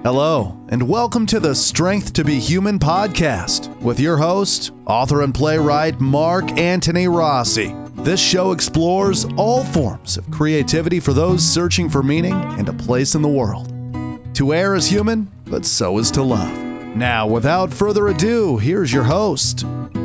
Hello, and welcome to the Strength to Be Human podcast with your host, author and playwright Mark Anthony Rossi. This show explores all forms of creativity for those searching for meaning and a place in the world. To err is human, but so is to love. Now, without further ado, here's your host.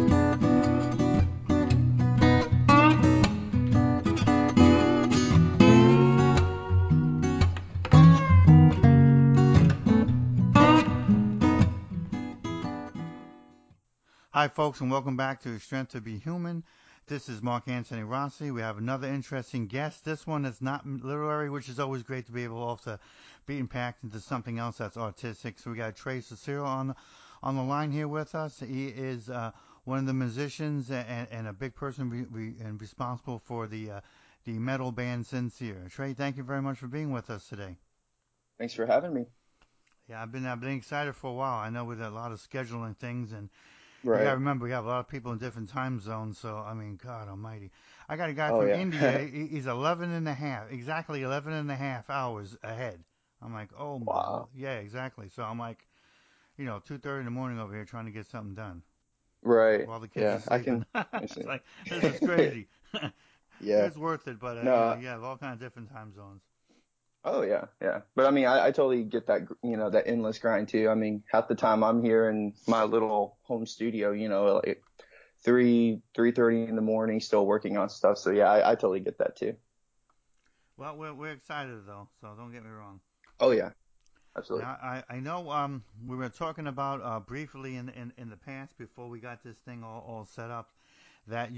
Hi, folks, and welcome back to Strength to Be Human. This is Mark Anthony Rossi. We have another interesting guest. This one is not literary, which is always great to be able off the beaten path into something else that's artistic. So we got Trey Cicero on the line here with us. He is one of the musicians and a big person and responsible for the metal band Sincere. Trey, thank you very much for being with us today. Thanks for having me. Yeah, I've been excited for a while. I know with a lot of scheduling things and Right. you gotta remember, we have a lot of people in different time zones, so, I mean, God almighty. I got a guy Oh from yeah. India, he's 11 and a half, exactly 11 and a half hours ahead. I'm like, oh my, Wow. yeah, exactly. So I'm like, 2:30 in the morning over here trying to get something done Right. while the kids are Yeah, I sleeping. can I It's see. like, this is crazy. Yeah. It's worth it, but, No. yeah, all kind of different time zones. Oh yeah, yeah. But I mean, I totally get that, that endless grind too. I mean, half the time I'm here in my little home studio, like 3:30 in the morning, still working on stuff. So yeah, I totally get that too. Well, we're excited, though, so don't get me wrong. Oh yeah, absolutely. Now, I know we were talking about briefly in the past before we got this thing all set up that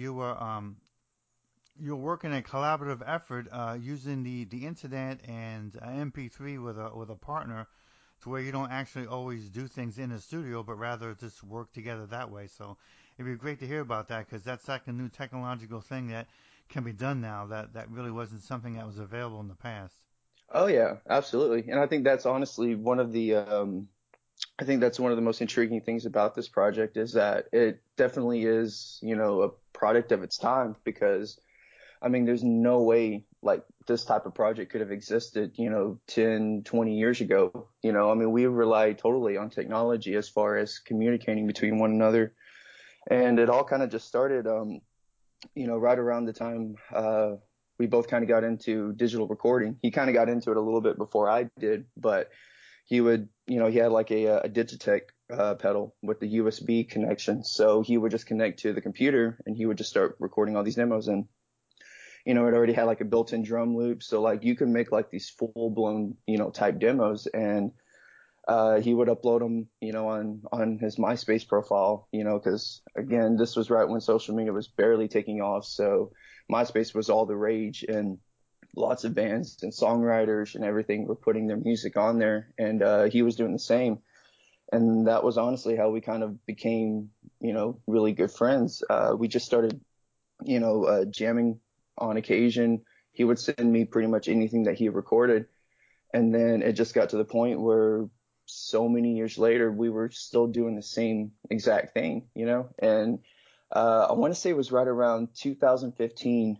you're working a collaborative effort using the internet and MP3 with a partner to where you don't actually always do things in the studio but rather just work together that way. So it'd be great to hear about that because that's like a new technological thing that can be done now that really wasn't something that was available in the past. Oh yeah, absolutely. And I think that's honestly one of the I think that's one of the most intriguing things about this project is that it definitely is, a product of its time because I mean, there's no way like this type of project could have existed, 10, 20 years ago. I mean, we rely totally on technology as far as communicating between one another. And it all kind of just started, right around the time we both kind of got into digital recording. He kind of got into it a little bit before I did, but he would, he had like a Digitech pedal with the USB connection. So he would just connect to the computer and he would just start recording all these demos. And it already had like a built-in drum loop. So like you can make like these full-blown, type demos and he would upload them, on his MySpace profile, because again, this was right when social media was barely taking off. So MySpace was all the rage and lots of bands and songwriters and everything were putting their music on there. And he was doing the same. And that was honestly how we kind of became, really good friends. We just started, jamming on occasion. He would send me pretty much anything that he recorded. And then it just got to the point where so many years later, we were still doing the same exact thing, and I want to say it was right around 2015.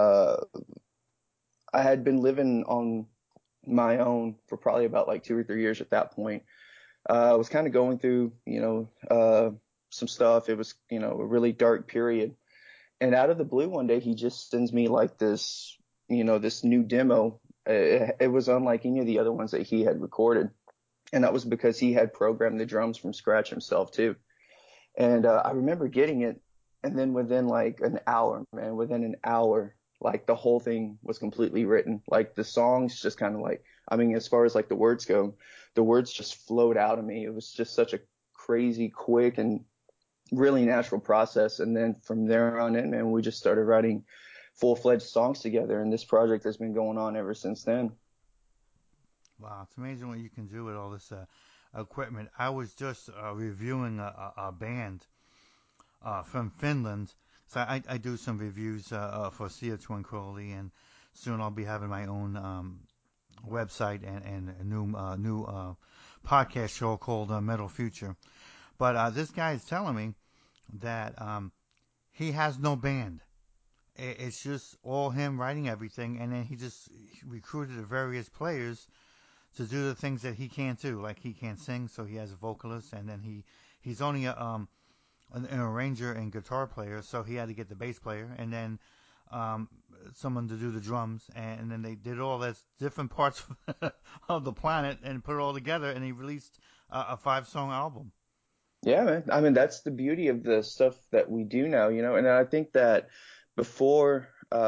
I had been living on my own for probably about like 2 or 3 years at that point. I was kind of going through, some stuff. It was, a really dark period. And out of the blue, one day he just sends me like this, this new demo. It was unlike any of the other ones that he had recorded. And that was because he had programmed the drums from scratch himself too. And I remember getting it. And then within like an hour, man, within an hour, like the whole thing was completely written. Like the songs just kind of like, I mean, as far as like the words go, the words just flowed out of me. It was just such a crazy, quick, and really natural process. And then from there on in, man, we just started writing full-fledged songs together. And this project has been going on ever since then. Wow, it's amazing what you can do with all this equipment. I was just reviewing a band from Finland. So I do some reviews for Sia Tranquility, and soon I'll be having my own website and a new podcast show called Metal Future. But this guy is telling me that he has no band. It's just all him writing everything, and then he just recruited various players to do the things that he can't do. Like he can't sing, so he has a vocalist, and then he's only an arranger and guitar player, so he had to get the bass player, and then um, someone to do the drums, and then they did all those different parts of the planet and put it all together, and he released a 5 song album. Yeah, man. I mean, that's the beauty of the stuff that we do now, and I think that before,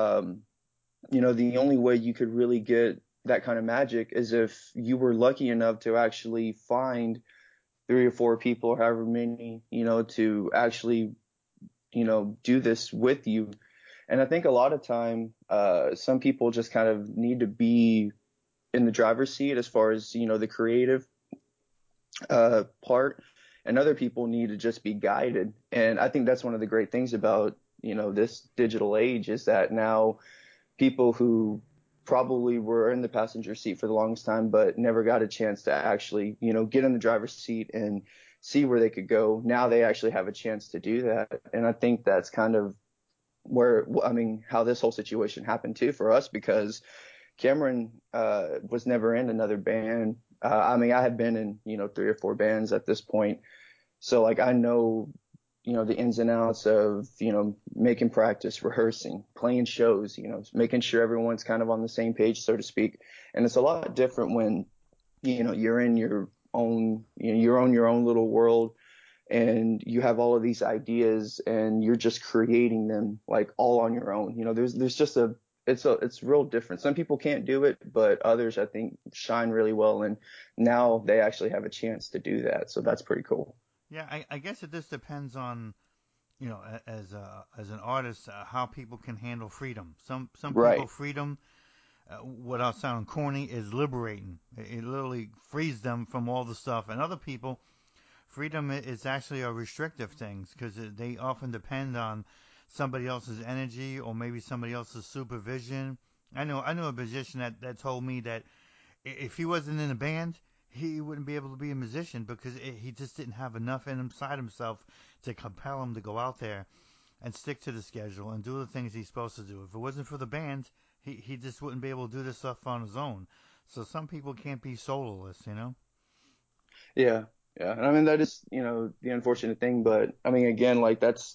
the only way you could really get that kind of magic is if you were lucky enough to actually find 3 or 4 people, however many, to actually, do this with you. And I think a lot of time, some people just kind of need to be in the driver's seat as far as, the creative part, and other people need to just be guided. And I think that's one of the great things about, this digital age is that now people who probably were in the passenger seat for the longest time, but never got a chance to actually, get in the driver's seat and see where they could go. Now they actually have a chance to do that. And I think that's kind of where, I mean, how this whole situation happened too for us, because Cameron was never in another band. I mean, I had been in, 3 or 4 bands at this point. So like I know, the ins and outs of, making practice, rehearsing, playing shows, making sure everyone's kind of on the same page, so to speak. And it's a lot different when, you're in your own, your own little world, and you have all of these ideas and you're just creating them like all on your own. There's just it's real different. Some people can't do it, but others I think shine really well, and now they actually have a chance to do that. So that's pretty cool. Yeah, I guess it just depends on as an artist how people can handle freedom. Some people Right. freedom, without sounding corny, is liberating. It literally frees them from all the stuff, and other people freedom is actually a restrictive thing because they often depend on somebody else's energy or maybe somebody else's supervision. I know a musician that told me that if he wasn't in a band, he wouldn't be able to be a musician because he just didn't have enough inside himself to compel him to go out there and stick to the schedule and do the things he's supposed to do. If it wasn't for the band, he just wouldn't be able to do this stuff on his own. So some people can't be soloists. Yeah. Yeah. And I mean, that is, the unfortunate thing. But I mean, again, like that's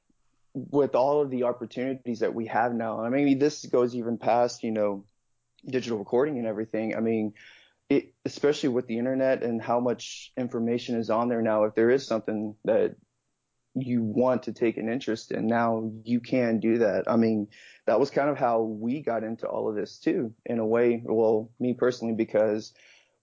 with all of the opportunities that we have now. I mean, this goes even past, digital recording and everything. I mean, especially with the internet and how much information is on there now, if there is something that you want to take an interest in, now you can do that. I mean, that was kind of how we got into all of this too, in a way. Well, me personally, because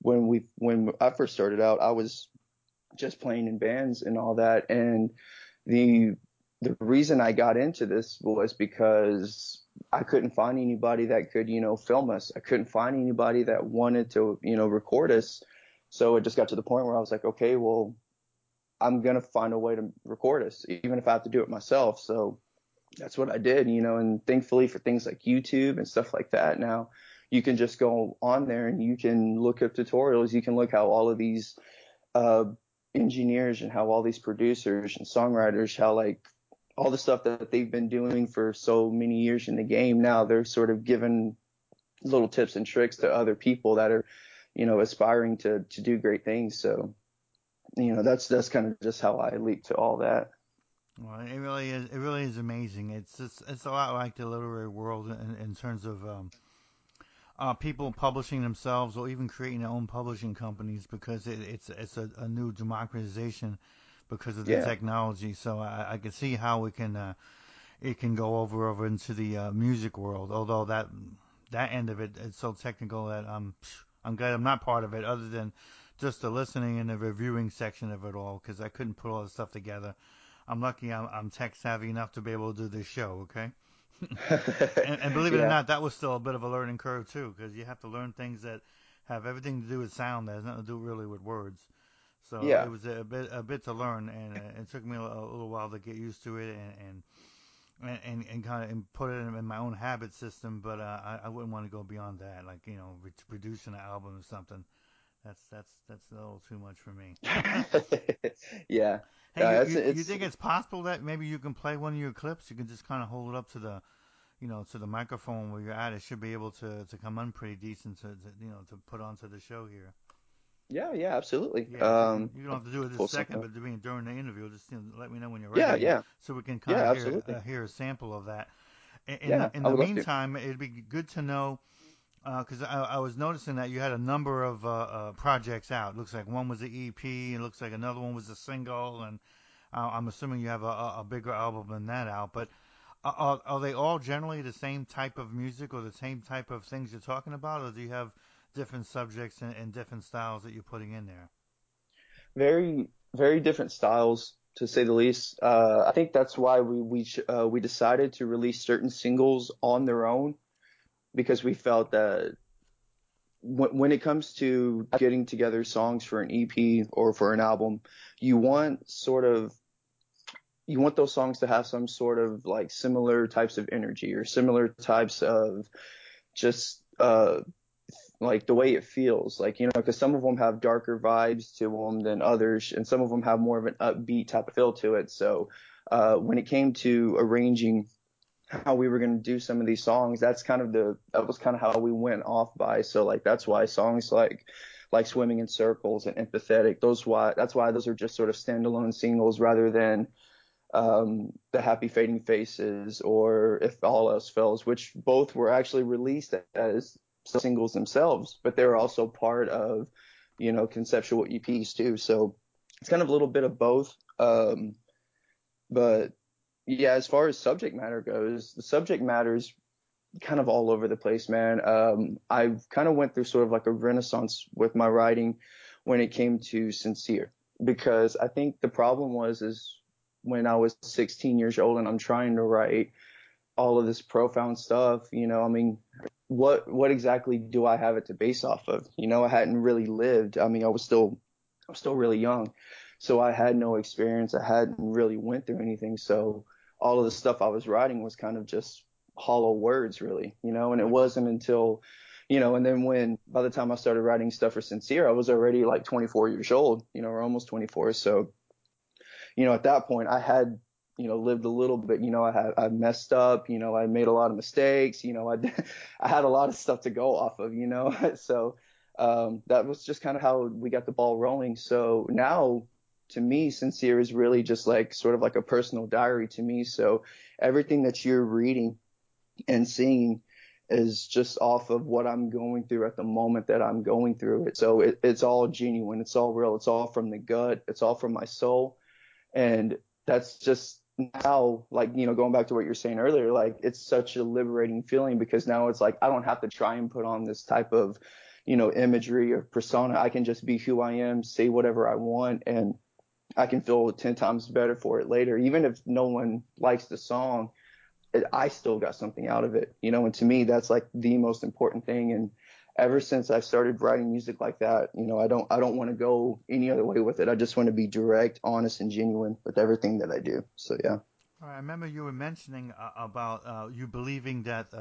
when I first started out, I was just playing in bands and all that. And the the reason I got into this was because I couldn't find anybody that could, film us. I couldn't find anybody that wanted to, record us. So it just got to the point where I was like, okay, well, I'm gonna find a way to record us, even if I have to do it myself. So that's what I did, and thankfully for things like YouTube and stuff like that, now you can just go on there and you can look up tutorials. You can look how all of these uh, engineers and how all these producers and songwriters, how like all the stuff that they've been doing for so many years in the game, now they're sort of giving little tips and tricks to other people that are, aspiring to do great things. So, that's kind of just how I leap to all that. Well, it really is. It really is amazing. It's a lot like the literary world in terms of people publishing themselves or even creating their own publishing companies because it's a new democratization because of the Yeah. technology. So I can see how it can go over into the music world. Although that end of it is so technical that I'm glad I'm not part of it, other than just the listening and the reviewing section of it all, because I couldn't put all the stuff together. I'm lucky I'm tech savvy enough to be able to do this show. Okay. And believe it or Yeah. not, that was still a bit of a learning curve too, because you have to learn things that have everything to do with sound that has nothing to do really with words. So it Yeah. was a bit to learn, and it took me a little while to get used to it and kind of put it in my own habit system. But I wouldn't want to go beyond that, like producing an album or something. That's a little too much for me. Yeah. Hey, Yeah. you, It's you you it's think it's possible that maybe you can play one of your clips? You can just kind of hold it up to to the microphone where you're at, it should be able to come in pretty decent to put onto the show here. Yeah, yeah, absolutely. Yeah, if you don't have to do it this Full second, circle. but during the interview, just let me know when you're Yeah, ready, yeah, so we can kind yeah, of absolutely. hear a sample of that. Yeah, In I the would love to. meantime, it'd be good to know because I was noticing that you had a number of projects out. Looks like one was the EP, and looks like another one was a single, and I'm assuming you have a bigger album than that out. But are they all generally the same type of music or the same type of things you're talking about, or do you have different subjects and different styles that you're putting in there? Very, very different styles, to say the least. I think that's why we decided to release certain singles on their own, because we felt that when it comes to getting together songs for an EP or for an album, you want sort of you want those songs to have some sort of like similar types of energy or similar types of just like the way it feels, like, because some of them have darker vibes to them than others, and some of them have more of an upbeat type of feel to it. So when it came to arranging how we were going to do some of these songs, that was kind of how we went off by. So like that's why songs like Swimming in Circles and Empathetic, that's why those are just sort of standalone singles rather than the Happy Fading Faces or If All Else Fails, which both were actually released as singles themselves, but they're also part of, conceptual EPs too. So it's kind of a little bit of both. But yeah, as far as subject matter goes, the subject matter is kind of all over the place, man. I kind of went through sort of like a renaissance with my writing when it came to Sincere, because I think the problem is when I was 16 years old and I'm trying to write all of this profound stuff, I mean, what exactly do I have it to base off of? I hadn't really lived. I mean, I was still really young, so I had no experience. I hadn't really went through anything. So all of the stuff I was writing was kind of just hollow words, really, and it wasn't until, and then by the time I started writing stuff for Sincere, I was already like 24 years old, or almost 24. So, at that point I had, lived a little bit, I messed up, I made a lot of mistakes, I had a lot of stuff to go off of, so, that was just kind of how we got the ball rolling. So now, to me, Sincere is really just like sort of like a personal diary to me. So everything that you're reading and seeing is just off of what I'm going through at the moment that I'm going through it. So it's all genuine. It's all real. It's all from the gut. It's all from my soul. And that's just now, like, going back to what you're saying earlier, like it's such a liberating feeling, because now it's like I don't have to try and put on this type of, imagery or persona. I can just be who I am, say whatever I want, and I can feel 10 times better for it later. Even if no one likes the song, I still got something out of it, and to me, that's like the most important thing. And ever since I started writing music like that, I don't want to go any other way with it. I just want to be direct, honest, and genuine with everything that I do. So yeah. All right, I remember you were mentioning about you believing that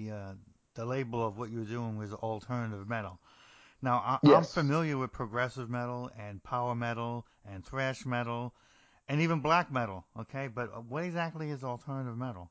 the label of what you were doing was alternative metal. Now, I'm Yes. familiar with progressive metal and power metal and thrash metal and even black metal. Okay, but what exactly is alternative metal?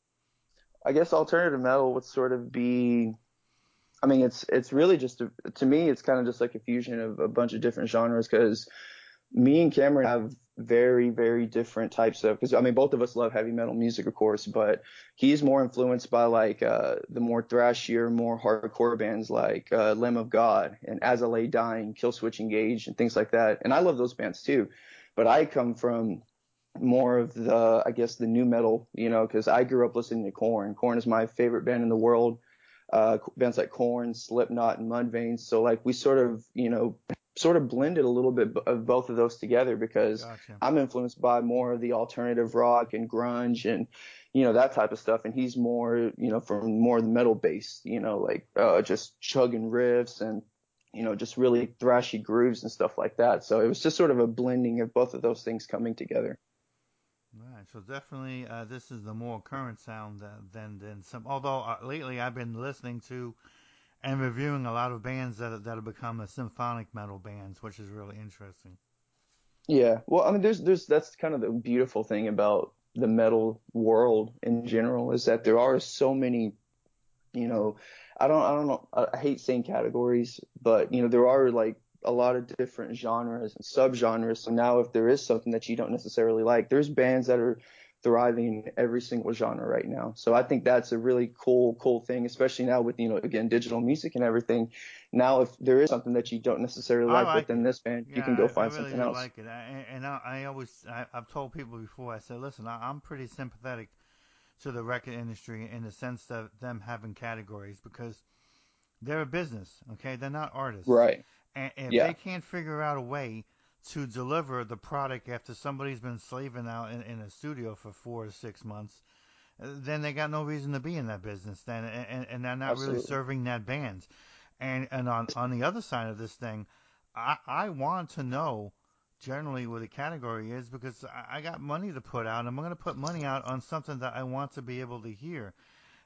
I guess alternative metal would sort of be, I mean, it's really just to me, it's kind of just like a fusion of a bunch of different genres, because me and Cameron have very, very different types of, because I mean, both of us love heavy metal music, of course, but he's more influenced by like the more thrashier, more hardcore bands like Lamb of God and As I Lay Dying, Killswitch Engage, and things like that. And I love those bands too, but I come from more of the, I guess, the new metal, because I grew up listening to Korn. Korn is my favorite band in the world. Bands like Korn, Slipknot, and Mudvayne. So like we sort of blended a little bit of both of those together, because Gotcha. I'm influenced by more of the alternative rock and grunge and that type of stuff, and he's more from more the metal based, like just chugging riffs and just really thrashy grooves and stuff like that. So it was just sort of a blending of both of those things coming together. Right. So definitely, this is the more current sound than some. Although lately I've been listening to and reviewing a lot of bands that have become a symphonic metal bands, which is really interesting. Yeah. Well, I mean, there's that's kind of the beautiful thing about the metal world in general is that there are so many, you know, I don't know, I hate saying categories, but there are like a lot of different genres and subgenres. So now if there is something that you don't necessarily like, there's bands that are thriving in every single genre right now. So I think that's a really cool thing, especially now with, again, digital music and everything. Now, if there is something that you don't necessarily I like like within it. this band, you Yeah, can go I find really something do else. like it. I've told people before, I said, listen, I'm pretty sympathetic to the record industry in the sense of them having categories because they're a business, okay? They're not artists. Right. And if Yeah. they can't figure out a way to deliver the product after somebody's been slaving out in a studio for 4 to 6 months, then they got no reason to be in that business then, and they're not really Absolutely. serving that band. And on the other side of this thing, I want to know generally what the category is because I got money to put out. And I'm going to put money out on something that I want to be able to hear.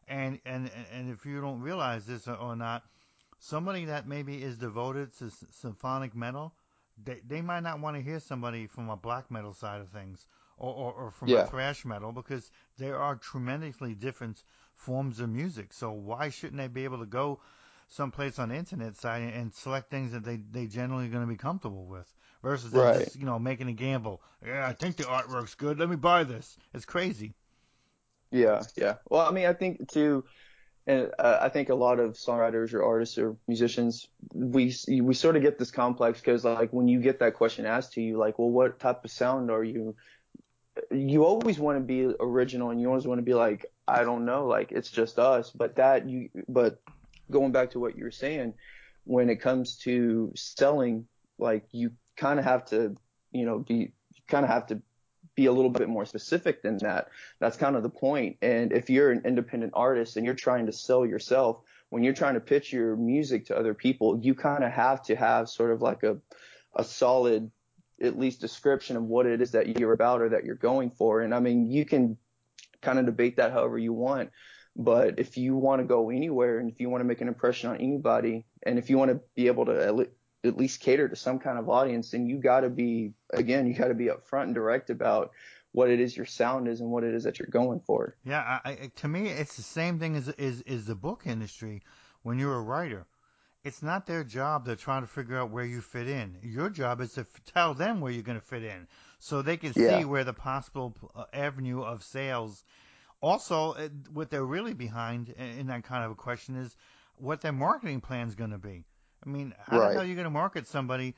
And if you don't realize this or not, somebody that maybe is devoted to symphonic metal, they might not want to hear somebody from a black metal side of things or from a Yeah. thrash metal because there are tremendously different forms of music. So why shouldn't they be able to go someplace on the internet side and select things that they generally going to be comfortable with versus them Right. just making a gamble. Yeah, I think the artwork's good. Let me buy this. It's crazy. Yeah. Yeah. Well, I mean, I think too, and I think a lot of songwriters or artists or musicians, we sort of get this complex because like when you get that question asked to you, like, well, what type of sound are you? You always want to be original and you always want to be like, I don't know, like it's just us. But going back to what you were saying, when it comes to selling, like you kind of have to, you kind of have to be a little bit more specific than that. That's kind of the point. And if you're an independent artist and you're trying to sell yourself, when you're trying to pitch your music to other people, you kind of have to have sort of like a solid, at least description of what it is that you're about or that you're going for. And I mean, you can kind of debate that however you want. But if you want to go anywhere and if you want to make an impression on anybody and if you want to be able to at least cater to some kind of audience, then you got to be, again, you got to be upfront and direct about what it is your sound is and what it is that you're going for. Yeah, to me, it's the same thing as the book industry. When you're a writer, it's not their job to try to figure out where you fit in. Your job is to tell them where you're going to fit in, so they can see Yeah. where the possible avenue of sales. Also, what they're really behind in that kind of a question is what their marketing plan is going to be. I mean, how the hell Right. are you going to market somebody,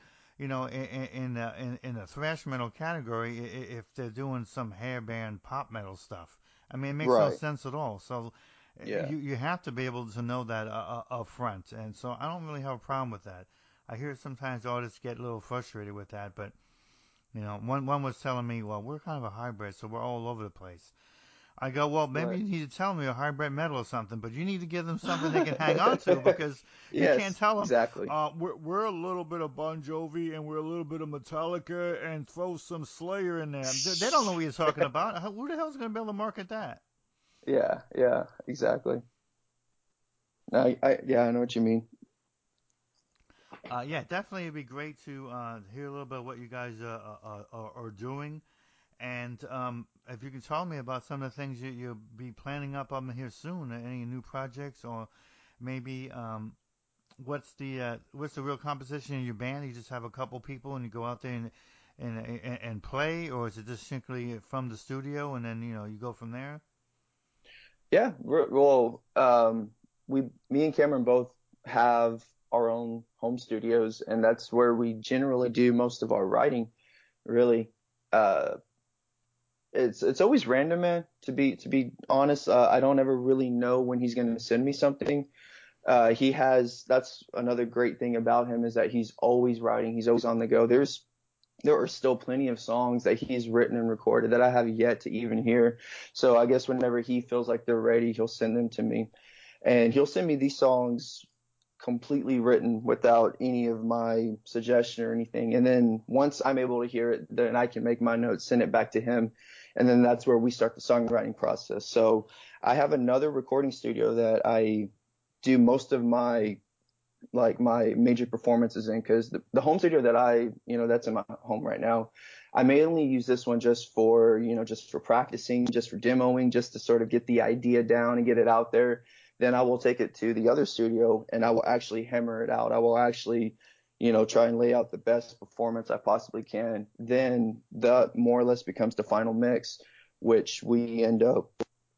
in the thrash metal category if they're doing some hair band pop metal stuff? I mean, it makes no Right. sense at all. So Yeah. you have to be able to know that up front, and so I don't really have a problem with that. I hear sometimes artists get a little frustrated with that, but one was telling me, well, we're kind of a hybrid, so we're all over the place. I go, well, maybe Right. you need to tell them you're hybrid metal or something, but you need to give them something they can hang on to because you can't Yes, tell them, exactly. we're a little bit of Bon Jovi and we're a little bit of Metallica and throw some Slayer in there. They don't know what you're talking about. Who the hell's going to be able to market that? Yeah. Yeah. Exactly. No, yeah, I know what you mean. Yeah, definitely it'd be great to hear a little bit of what you guys are doing. And if you can tell me about some of the things you'll be planning up on here soon, any new projects or maybe what's the real composition in your band? You just have a couple people and you go out there and play, or is it just simply from the studio and then you go from there? Yeah. Well, me and Cameron both have our own home studios, and that's where we generally do most of our writing. Really, uh, it's always random, man. To be honest, I don't ever really know when he's going to send me something. That's another great thing about him is that he's always writing. He's always on the go. There are still plenty of songs that he's written and recorded that I have yet to even hear. So I guess whenever he feels like they're ready, he'll send them to me. And he'll send me these songs completely written without any of my suggestion or anything. And then once I'm able to hear it, then I can make my notes, send it back to him. And then that's where we start the songwriting process. So I have another recording studio that I do most of my like my major performances in, because the home studio that that's in my home right now, I mainly use this one just for, just for practicing, just for demoing, just to sort of get the idea down and get it out there. Then I will take it to the other studio and I will actually hammer it out. I will actually, try and lay out the best performance I possibly can. Then that more or less becomes the final mix, which we end up,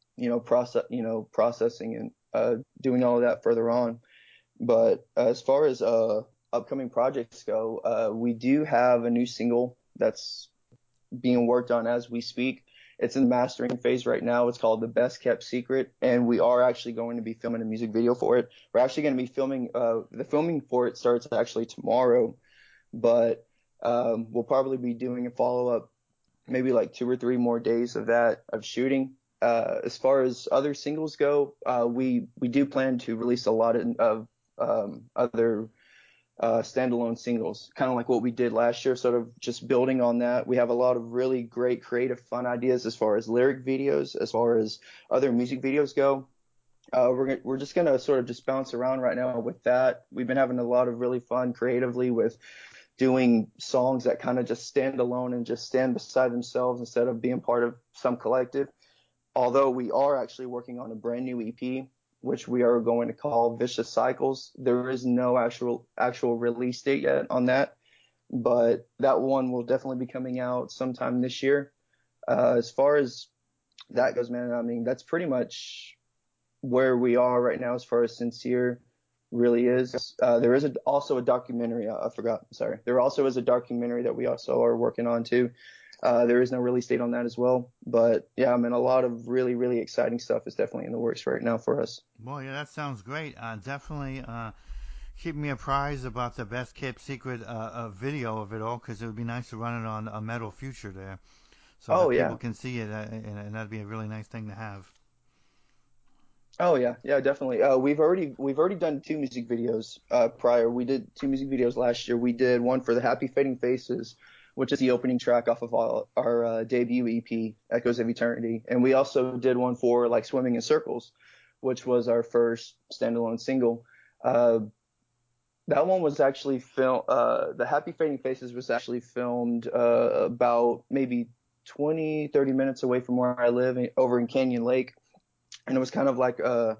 processing and doing all of that further on. But as far as upcoming projects go, we do have a new single that's being worked on as we speak. It's in the mastering phase right now. It's called The Best Kept Secret, and we are actually going to be filming a music video for it. We're actually going to be filming, the filming for it starts actually tomorrow, but we'll probably be doing a follow-up, maybe like 2 or 3 more days of shooting. As far as other singles go, we do plan to release a lot of other standalone singles, kind of like what we did last year, sort of just building on that. We have a lot of really great, creative, fun ideas as far as lyric videos, as far as other music videos go. We're just gonna sort of just bounce around right now with that. We've been having a lot of really fun creatively with doing songs that kind of just stand alone and just stand beside themselves instead of being part of some collective. Although we are actually working on a brand new EP, which we are going to call Vicious Cycles. There is no actual release date yet on that, but that one will definitely be coming out sometime this year. As far as that goes, man, I mean, that's pretty much where we are right now as far as Sincere really is. There is also a documentary. I forgot. Sorry. There also is a documentary that we also are working on too. There is no release date on that as well. But yeah, I mean, a lot of really, really exciting stuff is definitely in the works right now for us. Well, yeah, that sounds great. Definitely keep me apprised about the best kept secret video of it all, because it would be nice to run it on a Metal Future there, so Oh that people yeah. can see it, and that'd be a really nice thing to have. Oh yeah. Yeah, definitely. We've already done 2 music videos prior. We did 2 music videos last year. We did one for the Happy Fading Faces, which is the opening track off of our debut EP, Echoes of Eternity. And we also did one for like Swimming in Circles, which was our first standalone single. Uh, that one was actually filmed. The Happy Fading Faces was actually filmed about maybe 20-30 minutes away from where I live, over in Canyon Lake, and it was kind of like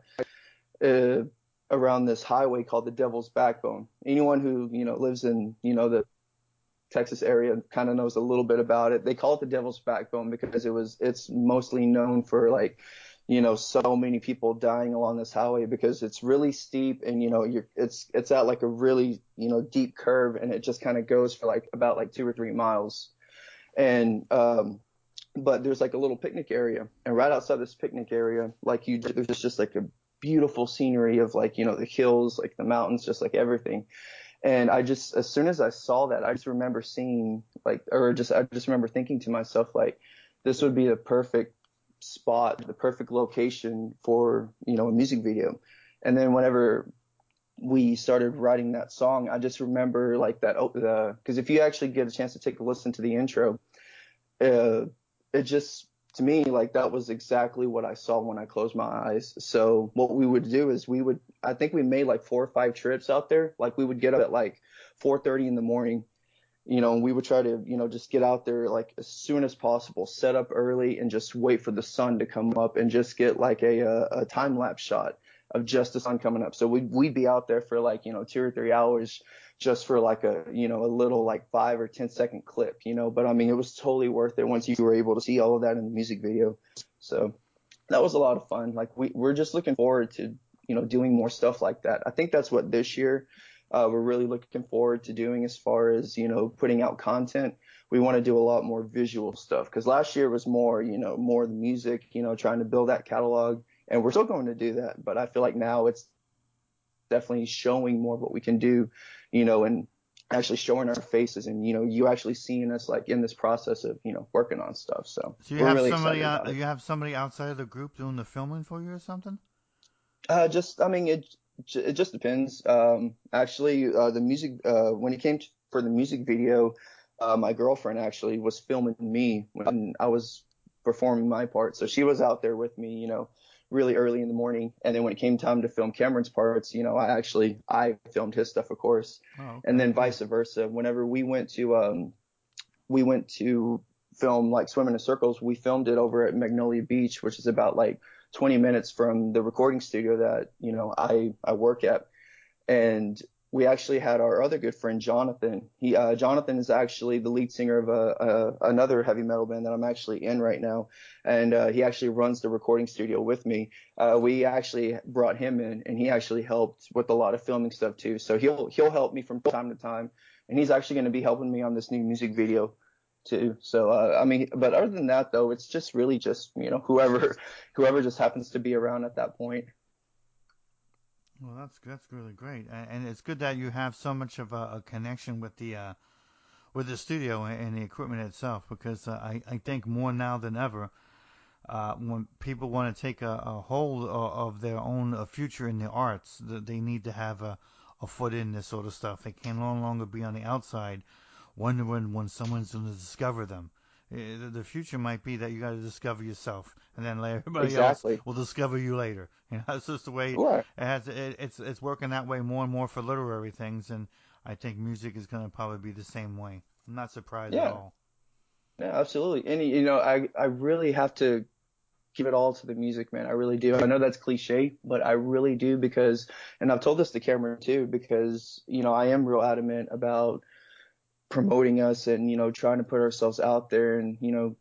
uh, around this highway called the Devil's Backbone. Anyone who lives in the Texas area kind of knows a little bit about it. They call it the Devil's Backbone because it's mostly known for like, so many people dying along this highway because it's really steep and it's at like a really deep curve, and it just kind of goes for like about like 2 or 3 miles. And but there's like a little picnic area, and right outside this picnic area, like there's just like a beautiful scenery of like the hills, like the mountains, just like everything. And as soon as I saw that, I just remember seeing I just remember thinking to myself, like, this would be the perfect spot, the perfect location for, a music video. And then whenever we started writing that song, I just remember like because if you actually get a chance to take a listen to the intro, it just, to me, like that was exactly what I saw when I closed my eyes. So what we would do is I think we made like 4 or 5 trips out there. Like we would get up at like 4:30 in the morning, and we would try to, just get out there like as soon as possible, set up early and just wait for the sun to come up and just get like a time lapse shot of just the sun coming up. So we'd be out there for like, 2 or 3 hours just for like a little like 5 or 10 second clip, but I mean, it was totally worth it once you were able to see all of that in the music video. So that was a lot of fun. Like we're just looking forward to, doing more stuff like that. I think that's what this year, we're really looking forward to doing as far as, putting out content. We want to do a lot more visual stuff because last year was more, more the music, trying to build that catalog. And we're still going to do that. But I feel like now it's definitely showing more of what we can do, and actually showing our faces and, you actually seeing us like in this process of, working on stuff. So So you we're have really somebody excited about it. you have somebody outside of the group doing the filming for you or something? I mean, it just depends. Actually, the music, when it came for the music video, my girlfriend actually was filming me when I was performing my part. So she was out there with me, really early in the morning. And then when it came time to film Cameron's parts, I filmed his stuff, of course. Oh, And okay, then cool. vice versa. Whenever we went to film like Swimming in Circles, we filmed it over at Magnolia Beach, which is about like 20 minutes from the recording studio that, I work at. And we actually had our other good friend Jonathan. Jonathan is actually the lead singer of another heavy metal band that I'm actually in right now, and he actually runs the recording studio with me. We actually brought him in, and he actually helped with a lot of filming stuff too. So he'll help me from time to time, and he's actually going to be helping me on this new music video too. So I mean, but other than that though, it's just really just whoever just happens to be around at that point. Well, that's really great, and it's good that you have so much of a connection with the studio and the equipment itself, because I think more now than ever, when people want to take a hold of their own future in the arts, that they need to have a foot in this sort of stuff. They can no longer be on the outside wondering when someone's going to discover them. The future might be that you got to discover yourself, and then everybody else Exactly. will discover you later. It's just the way Right. it's working that way more and more for literary things, and I think music is going to probably be the same way. I'm not surprised at Yeah. all. Yeah, absolutely. And I really have to give it all to the music, man. I really do. I know that's cliche, but I really do because, and I've told this to Cameron too, because, I am real adamant about promoting us and, trying to put ourselves out there. And,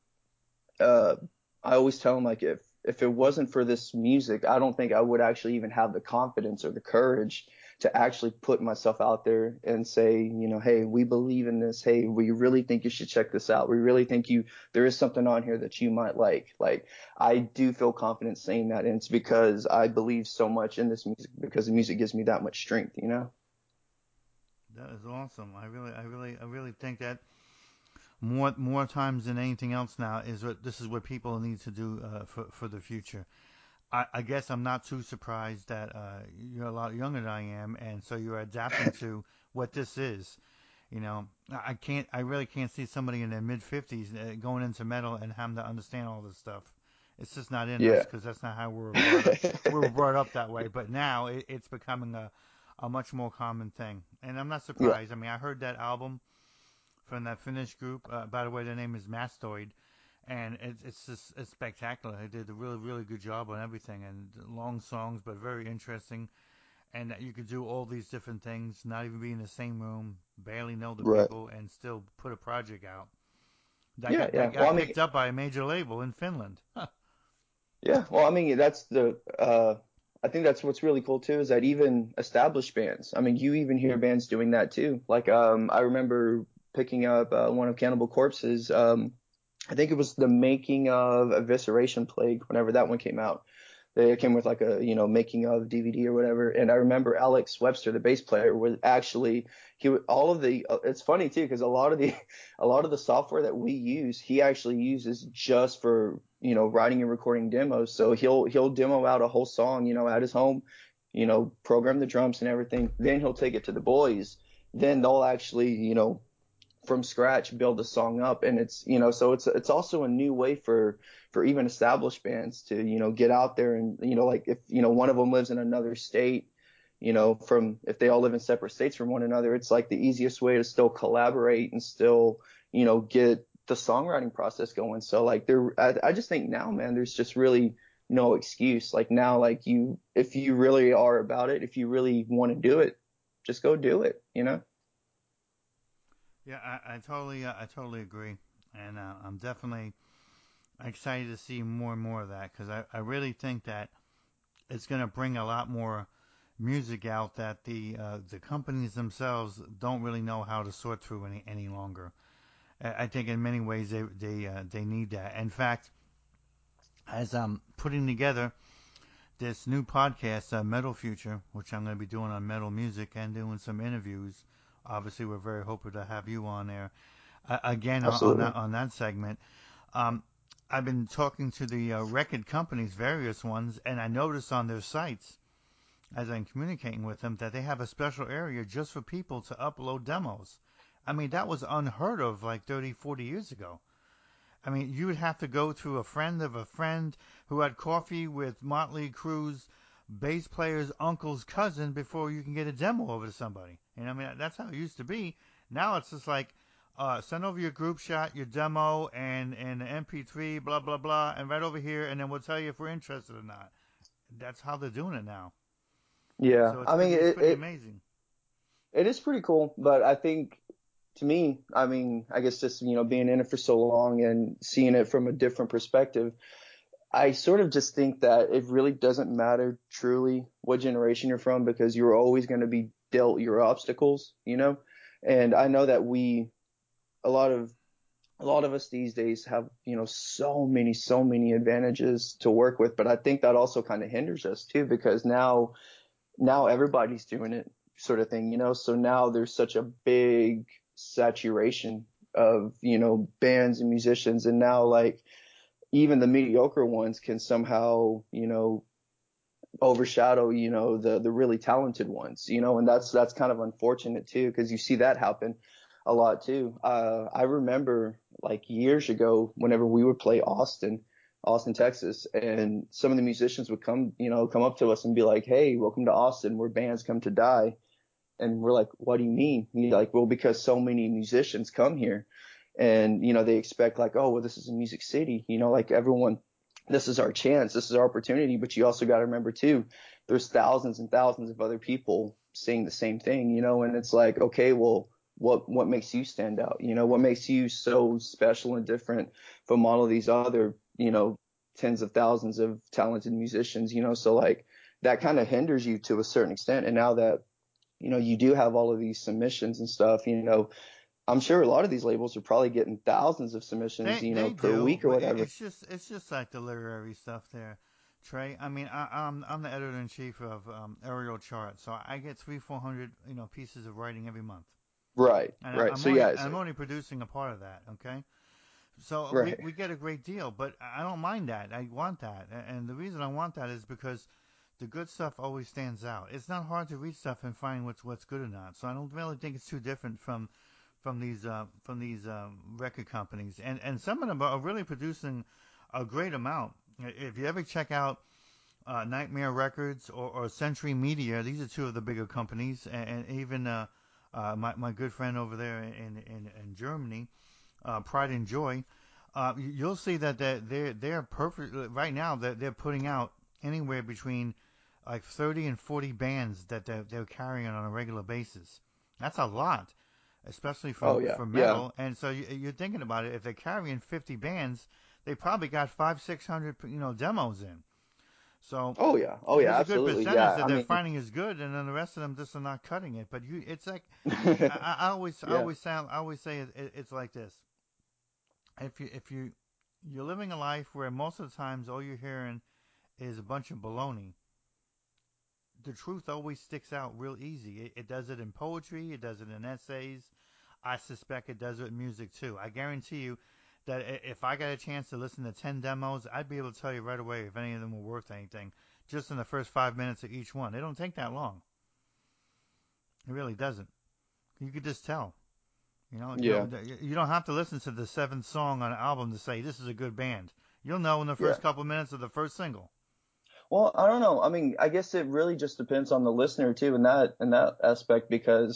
uh, I always tell him like, if it wasn't for this music, I don't think I would actually even have the confidence or the courage to actually put myself out there and say, hey, we believe in this. Hey, we really think you should check this out. We really think there is something on here that you might like. Like, I do feel confident saying that. And it's because I believe so much in this music, because the music gives me that much strength. That is awesome. I really think that more times than anything else now this is what people need to do for the future. I guess I'm not too surprised that you're a lot younger than I am, and so you're adapting to what this is. I really can't see somebody in their mid 50s going into metal and having to understand all this stuff. It's just not in us Yeah. because that's not how we were brought up. We were brought up that way, but now it's becoming a much more common thing, and I'm not Yeah. surprised. I mean, I heard that album from that Finnish group. By the way, their name is Mastoid, and it's spectacular. They did a really good job on everything, and long songs, but very interesting. And that you could do all these different things, not even be in the same room, barely know the Right. people, and still put a project out. That Yeah. got Yeah. that Well, I got mean, picked up by a major label in Finland. Huh. yeah. Well, I mean, I think that's what's really cool too, is that even established bands, I mean, you even hear bands doing that too. Like, I remember picking up one of Cannibal Corpse's, I think it was the making of Evisceration Plague, whenever that one came out. It came with like a, making of DVD or whatever. And I remember Alex Webster, the bass player, was actually, all of the, it's funny too, because a lot of the software that we use, he actually uses just for, writing and recording demos. So he'll demo out a whole song, at his home, program the drums and everything. Then he'll take it to the boys. Then they'll actually, from scratch build a song up. And it's, so it's also a new way for even established bands to, get out there and, like if, one of them lives in another state, from if they all live in separate states from one another, it's like the easiest way to still collaborate and still, get the songwriting process going. So like I just think now, man, there's just really no excuse. Like now, like if you really are about it, if you really want to do it, just go do it. Yeah, I totally agree, and I'm definitely excited to see more and more of that because I really think that it's going to bring a lot more music out that the companies themselves don't really know how to sort through any longer. I think in many ways they need that. In fact, as I'm putting together this new podcast, Metal Future, which I'm going to be doing on metal music and doing some interviews. Obviously, we're very hoping to have you on there again on Absolutely. that segment. Um, I've been talking to the record companies, various ones, and I noticed on their sites as I'm communicating with them that they have a special area just for people to upload demos. I mean, that was unheard of like 30, 40 years ago. I mean, you would have to go to a friend of a friend who had coffee with Motley Crue's bass player's uncle's cousin before you can get a demo over to somebody. You know, I mean, that's how it used to be. Now it's just like, send over your group shot, your demo, and the MP3, blah blah blah, and right over here, and then we'll tell you if we're interested or not. That's how they're doing it now. Yeah, So I mean, it's pretty amazing. it is pretty cool, but I think to me, I mean, I guess just, being in it for so long and seeing it from a different perspective, I sort of just think that it really doesn't matter truly what generation you're from because you're always going to be dealt your obstacles, And I know that a lot of a lot of us these days have, so many advantages to work with, but I think that also kind of hinders us too because now everybody's doing it sort of thing, So now there's such a big saturation of, bands and musicians, and now like even the mediocre ones can somehow, overshadow, the really talented ones, and that's kind of unfortunate too, because you see that happen a lot too. I remember like years ago, whenever we would play Austin, Texas, and some of the musicians would come up to us and be like, "Hey, welcome to Austin, where bands come to die." And we're like, "What do you mean?" And he's like, "Well, because so many musicians come here, and they expect like, oh, well, this is a music city, like everyone, this is our chance, this is our opportunity. But you also got to remember too, there's thousands and thousands of other people saying the same thing, and it's like, okay, well, what makes you stand out? What makes you so special and different from all of these other, tens of thousands of talented musicians, so like that kind of hinders you to a certain extent. And now that, you do have all of these submissions and stuff, I'm sure a lot of these labels are probably getting thousands of submissions, They per do, week or but whatever. it's just like the literary stuff there, Trey. I mean, I'm the editor in chief of Aerial Chart, so I get 300-400 pieces of writing every month, Right, and right. So yeah, I'm only producing a part of that. Okay, so right. we get a great deal, but I don't mind that. I want that, and the reason I want that is because the good stuff always stands out. It's not hard to read stuff and find what's good or not. So I don't really think it's too different from these record companies, and some of them are really producing a great amount. If you ever check out Nightmare Records or Century Media, these are two of the bigger companies, and even my good friend over there in Germany, Pride and Joy, you'll see that they're perfect right now. That they're putting out anywhere between like 30 and 40 bands that they're carrying on a regular basis. That's a lot, especially Oh for yeah, for yeah. metal. And so you're thinking about it. If they're carrying 50 bands, they probably got 500-600 demos in. So Oh yeah, oh yeah, there's a good absolutely. percentage Yeah, that I they're mean, finding is good, and then the rest of them just are not cutting it. But it's like yeah, I always say it's like this. If you're living a life where most of the times all you're hearing is a bunch of baloney, the truth always sticks out real easy. It does it in poetry, it does it in essays. I suspect it does it in music too. I guarantee you that if I got a chance to listen to 10 demos, I'd be able to tell you right away if any of them were worth anything just in the first 5 minutes of each one. It don't take that long. It really doesn't. You could just tell. yeah, You don't have to listen to the seventh song on an album to say this is a good band. You'll know in the yeah. first couple minutes of the first single. Well, I don't know. I mean, I guess it really just depends on the listener too, in that aspect, because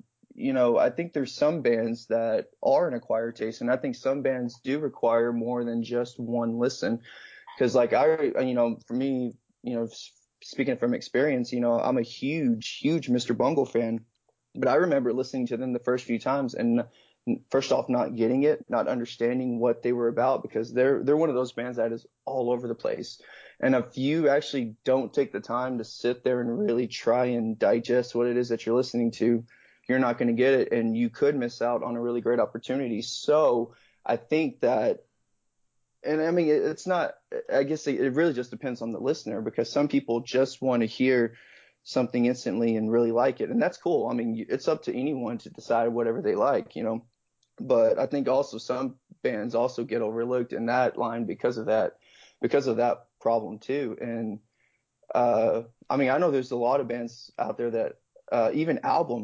I think there's some bands that are an acquired taste, and I think some bands do require more than just one listen. Because like for me, speaking from experience, I'm a huge, huge Mr. Bungle fan, but I remember listening to them the first few times and first off not getting it, not understanding what they were about, because they're one of those bands that is all over the place. And if you actually don't take the time to sit there and really try and digest what it is that you're listening to, you're not going to get it, and you could miss out on a really great opportunity. So I think that, and I mean, it's not, I guess it really just depends on the listener, because some people just want to hear something instantly and really like it. And that's cool. I mean, it's up to anyone to decide whatever they like. But I think also some bands also get overlooked in that line because of that problem too. And I mean, I know there's a lot of bands out there that even albums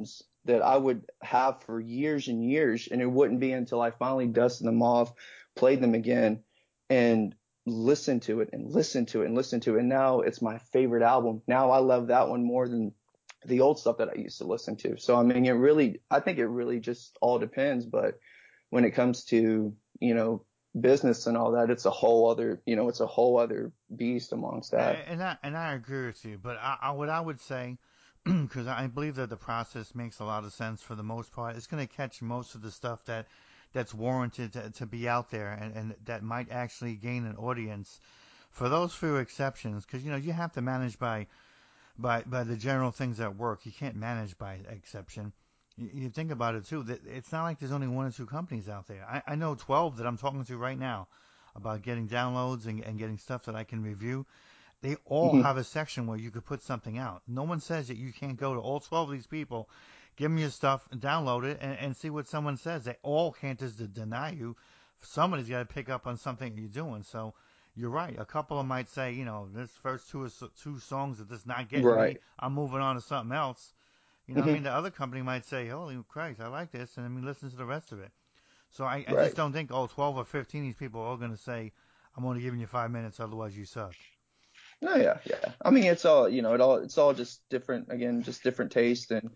that I would have for years and years. And it wouldn't be until I finally dusted them off, played them again, and listened to it and listened to it and listened to it. And now it's my favorite album. Now I love that one more than the old stuff that I used to listen to. So, I mean, I think it really just all depends. But when it comes to, business and all that, it's a whole other, it's a whole other beast amongst that. And I agree with you. But what I would say, because I believe that the process makes a lot of sense for the most part, it's going to catch most of the stuff that's warranted to be out there and that might actually gain an audience. For those few exceptions, because you have to manage by the general things that work. You can't manage by exception. You think about it too. That it's not like there's only one or two companies out there. I know 12 that I'm talking to right now about getting downloads and getting stuff that I can review. They all Hmm. have a section where you could put something out. No one says that you can't go to all 12 of these people, give them your stuff, download it, and see what someone says. They all can't just deny you. Somebody's got to pick up on something you're doing. So you're right. A couple of them might say, this first two songs are just not getting me. Right. I'm moving on to something else. I Hmm. mean, the other company might say, holy Christ, I like this, and I mean, listen to the rest of it. So I just Right. don't think, 12 or 15 of these people are all going to say, I'm only giving you 5 minutes, otherwise you suck. No, yeah, yeah. I mean, it's all, it's all just different, again, just different taste and,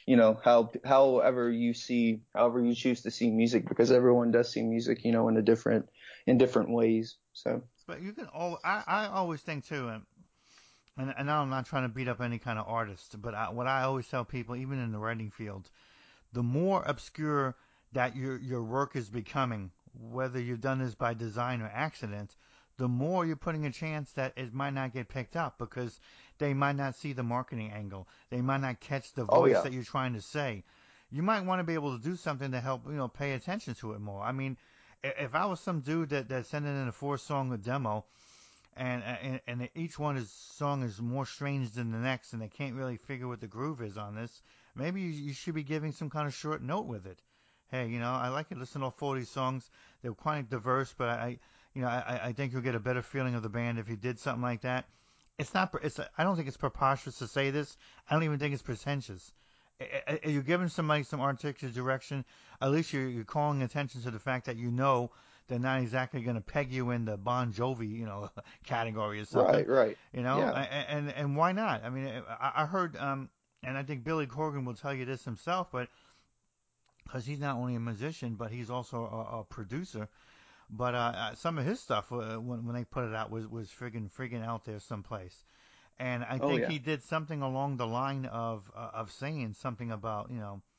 however you choose to see music, because everyone does see music, in different ways. So, But you can I always think too, and I'm not trying to beat up any kind of artist, but what I always tell people, even in the writing field, the more obscure that your work is becoming, whether you've done this by design or accident, the more you're putting a chance that it might not get picked up because they might not see the marketing angle. They might not catch the oh voice yeah, that you're trying to say. You might want to be able to do something to help, pay attention to it more. I mean, if I was some dude that's sending in a 4 song demo and each one is song is more strange than the next, and they can't really figure what the groove is on this. Maybe you should be giving some kind of short note with it. Hey, I like to listen to all 40 songs. They're quite diverse, but I think you'll get a better feeling of the band if you did something like that. It's not. I don't think it's preposterous to say this. I don't even think it's pretentious. You're giving somebody some artistic direction. At least you're calling attention to the fact that they're not exactly going to peg you in the Bon Jovi, category or something, right, right, yeah, and why not? I mean, I heard, and I think Billy Corgan will tell you this himself, but because he's not only a musician, but he's also a producer. But some of his stuff, when they put it out, was friggin' out there someplace. And I oh think yeah, he did something along the line of saying something about,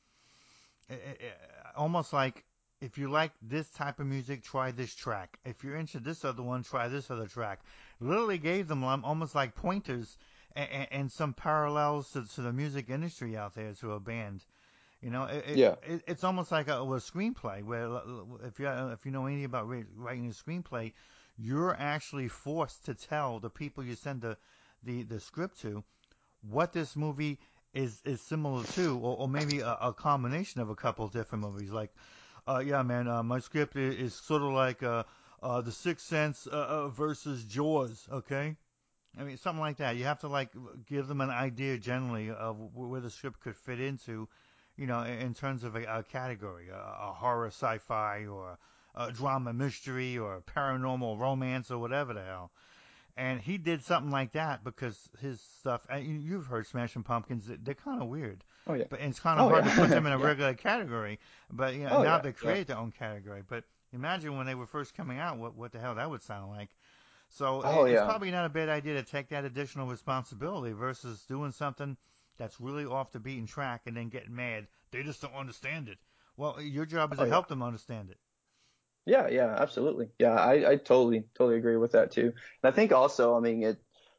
almost like if you like this type of music, try this track. If you're into this other one, try this other track. Literally gave them almost like pointers and some parallels to the music industry out there to a band. yeah, It's almost like a screenplay where if you know anything about writing a screenplay, you're actually forced to tell the people you send the script to what this movie is similar to, or maybe a combination of a couple of different movies. Like, yeah, man, my script is sort of like The Sixth Sense versus Jaws. Okay, I mean something like that. You have to like give them an idea generally of where the script could fit into, in terms of a category, a horror, sci-fi, or a drama, mystery, or paranormal romance, or whatever the hell. And he did something like that because his stuff. You've heard Smashing Pumpkins; they're kind of weird, oh yeah, but it's kind of oh hard to put yeah, them in a yeah, regular category. But oh now yeah, they yeah, create their own category. But imagine when they were first coming out, what the hell that would sound like. So oh it's yeah, probably not a bad idea to take that additional responsibility versus doing something that's really off the beaten track and then getting mad. They just don't understand it. Well, your job is oh to yeah. help them understand it. Yeah, yeah, absolutely. Yeah, I totally, totally agree with that too. And I think also, I mean,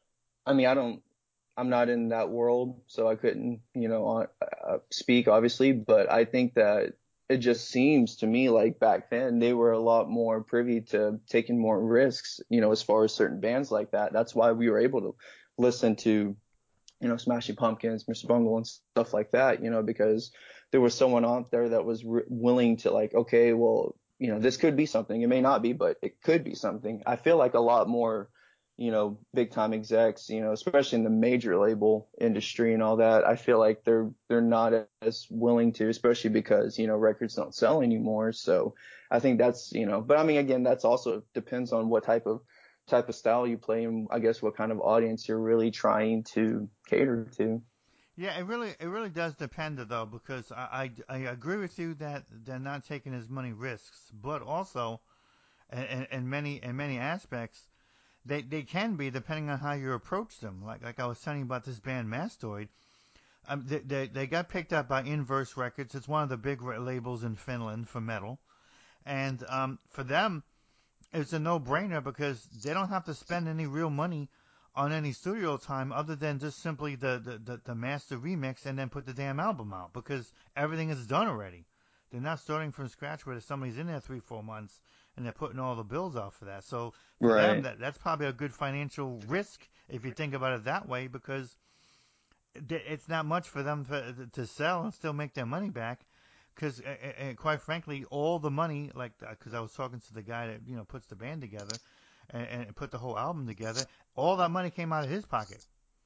I'm not in that world, so I couldn't, speak obviously, but I think that it just seems to me like back then they were a lot more privy to taking more risks, as far as certain bands like that. That's why we were able to listen to, Smashing Pumpkins, Mr. Bungle, and stuff like that, because there was someone out there that was willing to like, okay, well, this could be something. It may not be, but it could be something. I feel like a lot more. big time execs, especially in the major label industry and all that, I feel like they're not as willing to, especially because, records don't sell anymore. So I think that's, but I mean, again, that's also depends on what type of style you play and I guess what kind of audience you're really trying to cater to. Yeah, it really does depend though, because I agree with you that they're not taking as many risks, but also in many aspects they can be depending on how you approach them. Like I was telling you about this band Mastoid. They got picked up by Inverse Records. It's one of the big labels in Finland for metal, and for them it's a no-brainer because they don't have to spend any real money on any studio time other than just simply the master remix and then put the damn album out because everything is done already. They're not starting from scratch where somebody's in there 3 4 months and they're putting all the bills out for that. So for them, Right. that's probably a good financial risk if you think about it that way because it's not much for them to sell and still make their money back. Because quite frankly, all the money, like, because I was talking to the guy that puts the band together and put the whole album together, all that money came out of his pocket.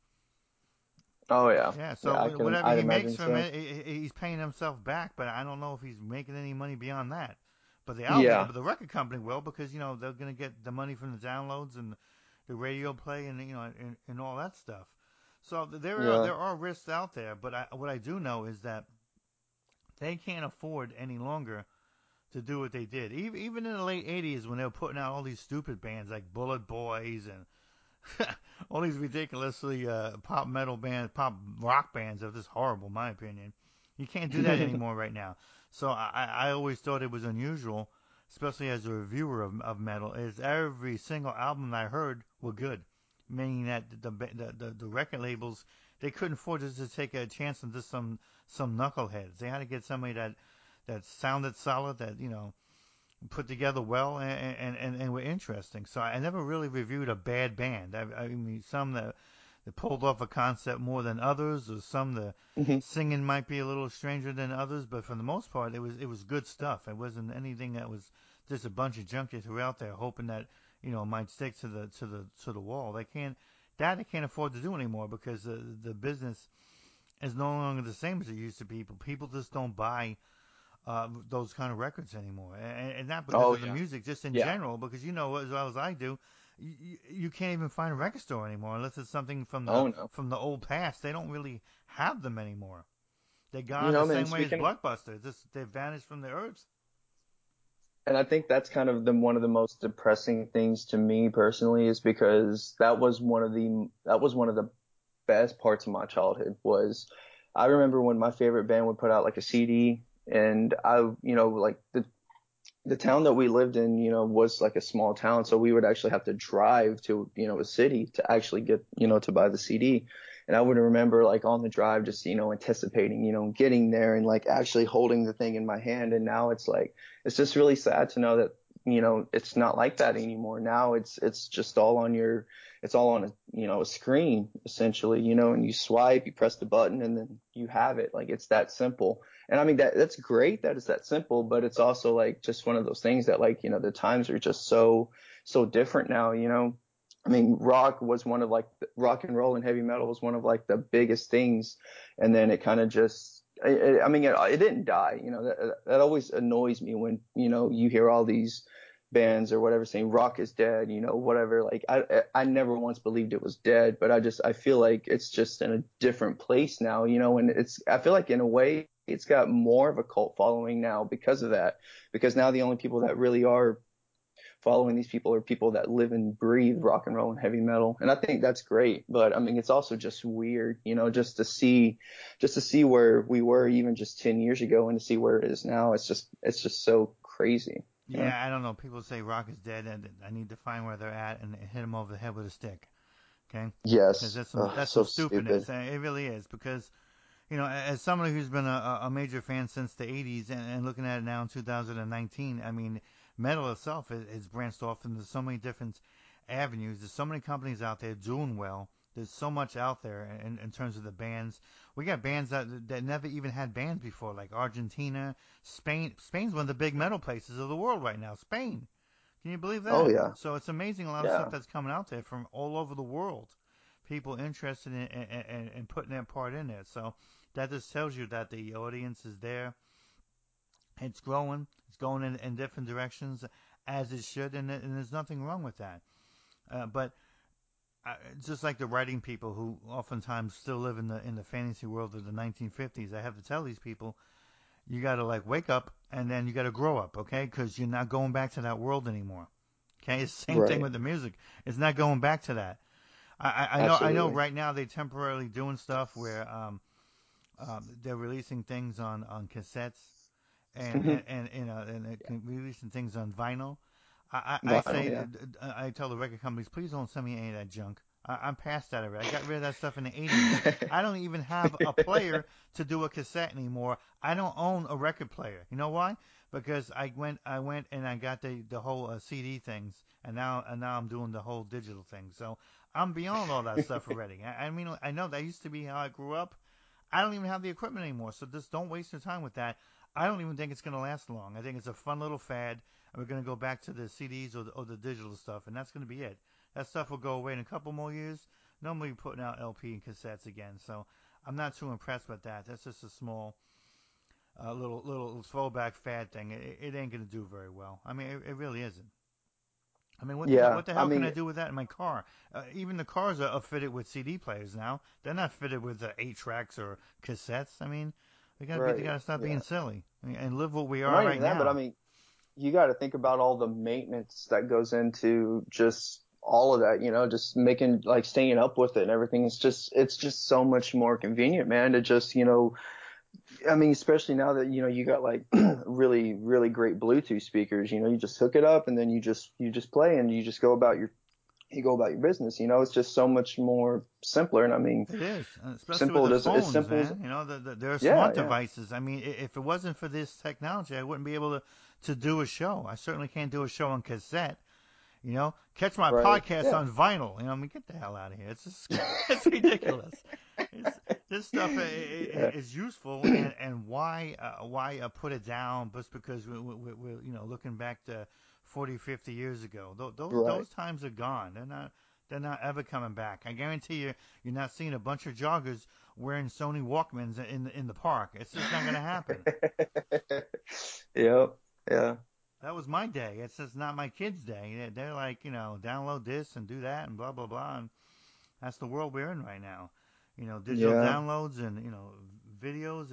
Oh yeah. Yeah, so Yeah, whatever I'd he makes imagine from so. it, he's paying himself back. But I don't know if he's making any money beyond that. Yeah. But the record company will because they're gonna get the money from the downloads and the radio play and and all that stuff. So Yeah. there are risks out there. But what I do know is that they can't afford any longer to do what they did. Even in the late '80s, when they were putting out all these stupid bands like Bullet Boys and all these ridiculously pop metal bands, pop rock bands that are just horrible, in my opinion. You can't do that anymore right now. So I always thought it was unusual, especially as a reviewer of metal, is every single album that I heard were good, meaning that the record labels they couldn't afford just to take a chance on just some knuckleheads. They had to get somebody that sounded solid, that put together well and were interesting. So I never really reviewed a bad band. I mean, some that pulled off a concept more than others, or some the Mhm. singing might be a little stranger than others. But for the most part, it was good stuff. It wasn't anything that was just a bunch of junk they threw out there, hoping that might stick to the wall. They can't afford to do anymore because the business is no longer the same as it used to be. People just don't buy those kind of records anymore, and not because Oh of the yeah. music, just in Yeah. general. Because as well as I do, you can't even find a record store anymore unless it's something Oh no. from the old past. They don't really have them anymore. They're You gone the know, man, same way as speaking Blockbuster. They vanished from the earth. and I think that's kind of one of the most depressing things to me personally is because that was one of the best parts of my childhood was I remember when my favorite band would put out like a CD and like the town that we lived in, was like a small town. So we would actually have to drive to, a city to actually get, to buy the CD. And I would remember like on the drive, just, anticipating, getting there and like actually holding the thing in my hand. And now it's like, it's just really sad to know that, it's not like that anymore. Now it's just all on it's all on a screen essentially, and you swipe, you press the button and then you have it. Like it's that simple. And I mean that's great that it's that simple, but it's also like just one of those things that like, the times are just so different now. I mean, rock and roll and heavy metal was one of like the biggest things. And then it kind of just, I mean, it didn't die. That always annoys me when, you hear all these bands or whatever saying rock is dead, whatever. Like I never once believed it was dead, but I feel like it's just in a different place now, and I feel like in a way it's got more of a cult following now because of that, because now the only people that really are following these people are people that live and breathe rock and roll and heavy metal. And I think that's great. But I mean, it's also just weird, just to see where we were even just 10 years ago and to see where it is now. It's just so crazy, you know? Yeah, I don't know. People say rock is dead, and I need to find where they're at and hit them over the head with a stick. Okay, because Yes. that's some So stupid. stupidness. It really is because as somebody who's been a major fan since the 80s and looking at it now in 2019, I mean, metal itself has branched off into so many different avenues. There's so many companies out there doing well. There's so much out there in terms of the bands. We got bands that never even had bands before, like Argentina, Spain. Spain's one of the big metal places of the world right now. Spain. Can you believe Oh that? yeah. So it's amazing a lot of stuff Yeah. that's coming out there from all over the world. People interested in putting their part in it. So that just tells you that the audience is there. It's growing. It's going in different directions as it should, and there's nothing wrong with that. But just like the writing people who oftentimes still live in the fantasy world of the 1950s, I have to tell these people, you got to like wake up and then you got to grow up, okay? Because you're not going back to that world anymore. Okay, it's the same thing Right. with the music. It's not going back to that. I know Absolutely. right now they're temporarily doing stuff where they're releasing things on cassettes and they're releasing things on vinyl. I Vinyl. say Yeah. I tell the record companies, please don't send me any of that junk. I'm past that already. I got rid of that stuff in the 80s. I don't even have a player to do a cassette anymore. I don't own a record player. You know why? Because I went and I got the whole CD things, and now I'm doing the whole digital thing. So I'm beyond all that stuff already. I mean, I know that used to be how I grew up. I don't even have the equipment anymore, so just don't waste your time with that. I don't even think it's going to last long. I think it's a fun little fad, and we're going to go back to the CDs or the digital stuff, and that's going to be it. That stuff will go away in a couple more years. Normally, we're putting out LP and cassettes again, so I'm not too impressed with that. That's just a small, little throwback fad thing. It ain't going to do very well. I mean, it really isn't. I mean, Yeah. what the I hell can I mean, do with that in my car? Even the cars are fitted with CD players now. They're not fitted with 8 tracks or cassettes. I mean, they right. gotta stop being Yeah. silly and live what we Well, are not right even that, but I now. mean, you got to think about all the maintenance that goes into just all of that, just making, like, staying up with it and everything. It's just so much more convenient, man, to just, I mean, especially now that, you got like really, really great Bluetooth speakers, you just hook it up and then you just play and you just go about your business. It's just so much more simpler. And I mean, It is, especially with simple the as phones, simple as, man. There are yeah, smart yeah, devices. I mean, if it wasn't for this technology, I wouldn't be able to do a show. I certainly can't do a show on cassette. Catch my right. podcast Yeah. on vinyl. I mean, get the hell out of here. It's just, it's ridiculous. It's, this stuff Yeah. is useful, and why put it down just because we're looking back to 40, 50 years ago. Those Right. times are gone. They're not ever coming back. I guarantee you're not seeing a bunch of joggers wearing Sony Walkmans in the park. It's just not going to happen. Yep. Yeah. That was my day. It's just not my kids' day. They're like, download this and do that and blah blah blah. And that's the world we're in right now. Digital Yeah. downloads and videos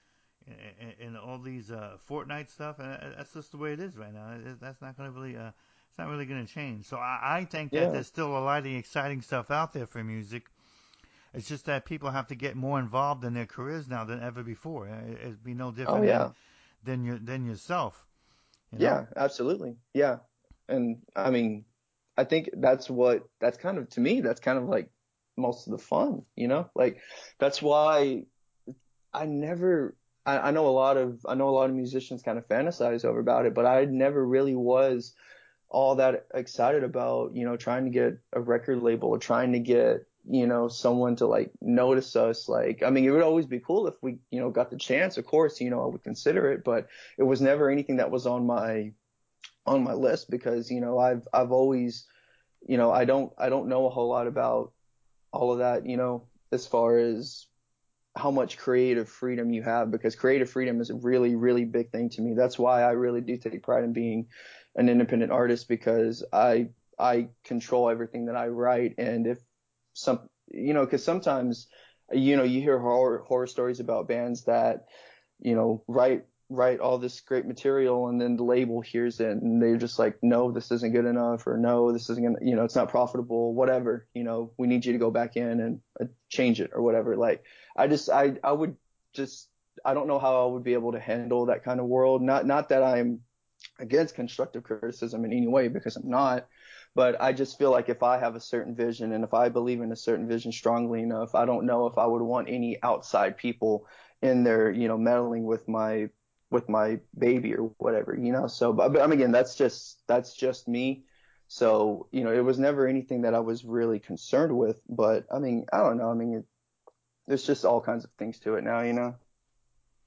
and all these Fortnite stuff. And that's just the way it is right now. That's not going to really it's not really going to change. So I think that Yeah. there's still a lot of exciting stuff out there for music. It's just that people have to get more involved in their careers now than ever before. It'd be no Oh different yeah. than yourself. You know. Yeah, absolutely. Yeah. And I mean, I think that's kind of, to me, that's kind of like most of the fun, like that's why I never, I know a lot of musicians kind of fantasize over about it, but I never really was all that excited about, trying to get a record label or trying to get, someone to like notice us. Like, I mean, it would always be cool if we, got the chance, of course, I would consider it, but it was never anything that was on my list because, I've always, I don't know a whole lot about all of that, as far as how much creative freedom you have, because creative freedom is a really, really big thing to me. That's why I really do take pride in being an independent artist, because I control everything that I write. And if because sometimes, you hear horror stories about bands that, write all this great material and then the label hears it and they're just like, no, this isn't good enough, or no, this isn't gonna, it's not profitable, whatever, we need you to go back in and change it or whatever. Like, I would just, I don't know how I would be able to handle that kind of world. Not that I'm against constructive criticism in any way, because I'm not, but I just feel like if I have a certain vision and if I believe in a certain vision strongly enough, I don't know if I would want any outside people in there, meddling with my baby or whatever. So, but I mean, again, that's just me. So, it was never anything that I was really concerned with, but I mean, I don't know. I mean, there's just all kinds of things to it now.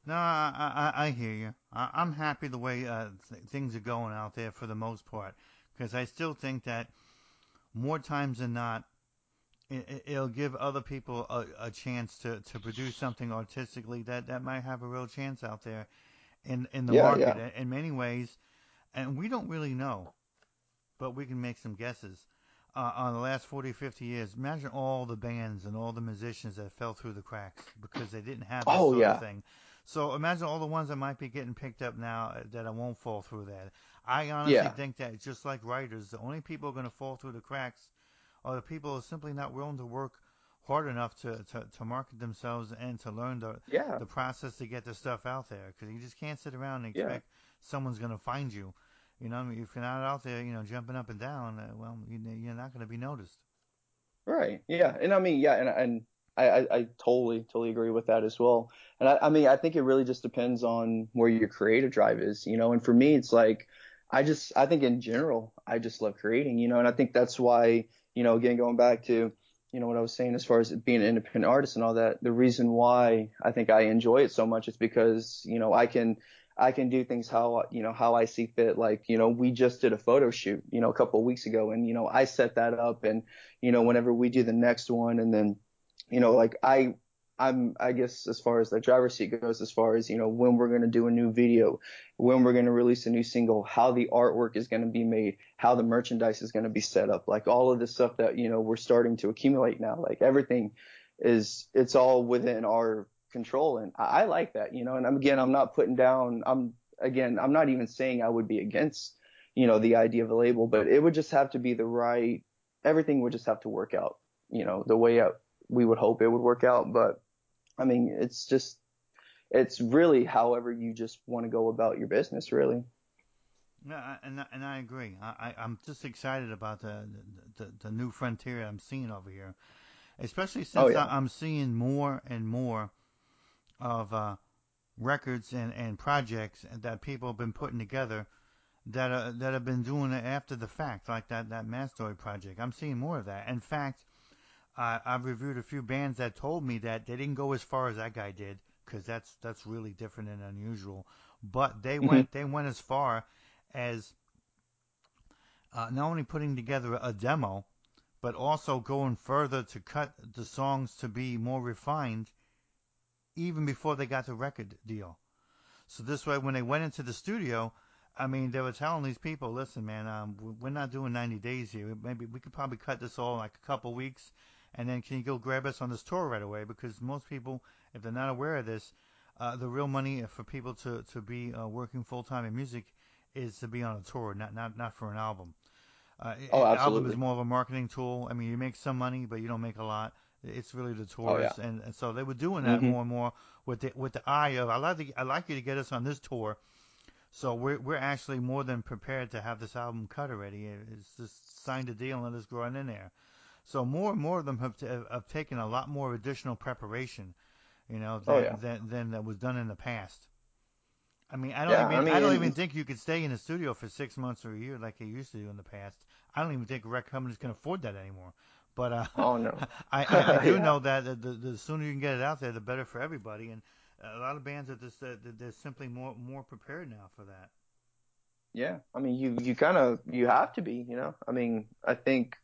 No, I hear you. I'm happy the way things are going out there for the most part, because I still think that more times than not, it'll give other people a chance to produce something artistically that might have a real chance out there in the Yeah, market yeah, in many ways, and we don't really know, but we can make some guesses. On the last 40, 50 years, imagine all the bands and all the musicians that fell through the cracks because they didn't have this oh sort of yeah, thing. So imagine all the ones that might be getting picked up now that I won't fall through that. I honestly yeah, think that just like writers, the only people going to fall through the cracks are the people who are simply not willing to work hard enough to market themselves and to learn yeah, the process to get the stuff out there. Because you just can't sit around and yeah. expect someone's going to find you. You know, I mean, if you're not out there, jumping up and down, well, you're not going to be noticed. Right. Yeah. And I mean, yeah, and I totally agree with that as well. And I mean, I think it really just depends on where your creative drive is, you know. And for me, it's like I think in general, I just love creating, you know. And I think that's why, you know, again, going back to, you know, what I was saying as far as being an independent artist and all that, the reason why I think I enjoy it so much is because, you know, I can do things how, you know, how I see fit. Like, you know, we just did a photo shoot, you know, a couple of weeks ago, and, you know, I set that up. And you know, whenever we do the next one, and then, you know, like I guess as far as the driver's seat goes, as far as, you know, when we're going to do a new video, when we're going to release a new single, how the artwork is going to be made, how the merchandise is going to be set up, like all of this stuff that, you know, we're starting to accumulate now, like everything it's all within our control. And I like that, you know, and again, I'm not putting down, I'm not even saying I would be against, you know, the idea of a label, but it would just have to be the right, everything would just have to work out, you know, the way we would hope it would work out. But I mean, it's really however you just want to go about your business, really. Yeah, and I agree. I'm just excited about the new frontier I'm seeing over here, especially Oh since yeah. I'm seeing more and more of records and projects that people have been putting together that have been doing it after the fact, like that Mastoid project. I'm seeing more of that. In fact, I've reviewed a few bands that told me that they didn't go as far as that guy did, because that's really different and unusual. But Hmm. they went as far as not only putting together a demo, but also going further to cut the songs to be more refined even before they got the record deal. So this way, when they went into the studio, I mean, they were telling these people, listen, man, we're not doing 90 days here. Maybe we could probably cut this all in like a couple weeks, and then can you go grab us on this tour right away? Because most people, if they're not aware of this, the real money for people to be working full time in music is to be on a tour, not for an album. Oh, Album is absolutely. more of a marketing tool. I mean, you make some money, but you don't make a lot. It's really the Oh yeah. tours, and so they were doing that Hmm. more and more with the eye of I like you to get us on this tour. So we're actually more than prepared to have this album cut already. It's just signed a deal and let us go on in there. So more and more of them have taken a lot more additional preparation, Oh yeah. than that was done in the past. I mean, Yeah. I I mean, don't even think you could stay in the studio for 6 months or a year like you used to do in the past. I don't even think record companies can afford that anymore. But oh no. I do Yeah. know that the sooner you can get it out there, the better for everybody. And a lot of bands are just they're simply more prepared now for that. Yeah. I mean, you kind of you have to be, you know. I mean, I think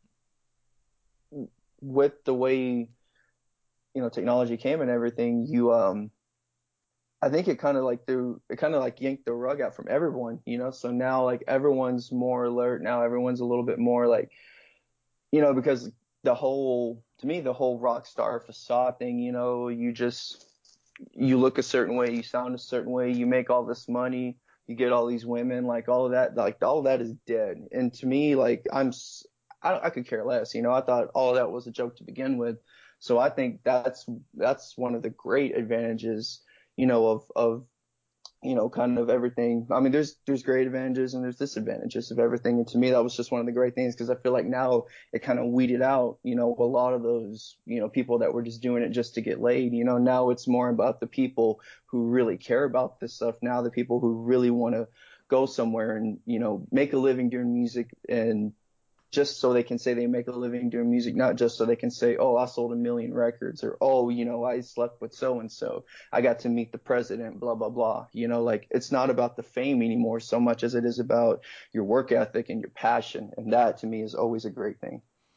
with the way, you know, technology came and everything, I think it kind of like yanked the rug out from everyone, you know. So now like everyone's more alert. Now everyone's a little bit more like, you know, because to me, the whole rock star facade thing, you know, you look a certain way, you sound a certain way, you make all this money, you get all these women, like all of that is dead. And to me, like I could care less, you know. I thought all of that was a joke to begin with. So I think that's one of the great advantages, you know, of you know, kind of everything. I mean, there's great advantages and there's disadvantages of everything. And to me, that was just one of the great things because I feel like now it kind of weeded out, you know, a lot of those, you know, people that were just doing it just to get laid. You know, now it's more about the people who really care about this stuff. Now the people who really want to go somewhere and, you know, make a living doing music and just so they can say they make a living doing music, not just so they can say, oh, I sold 1 million records, or, oh, I slept with so and so, I got to meet the president, blah blah blah. Like, it's not about the fame anymore so much as it is about your work ethic and your passion, and that to me is always a great thing.